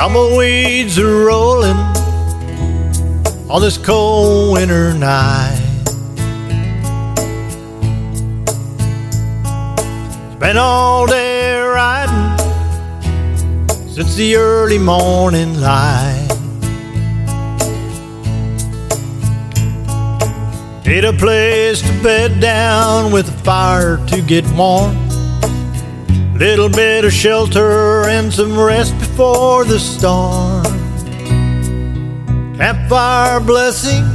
Tumbleweeds are rolling on this cold winter night. Spent all day riding since the early morning light. Need a place to bed down with a fire to get warm. Little bit of shelter and some rest before the storm. Campfire blessing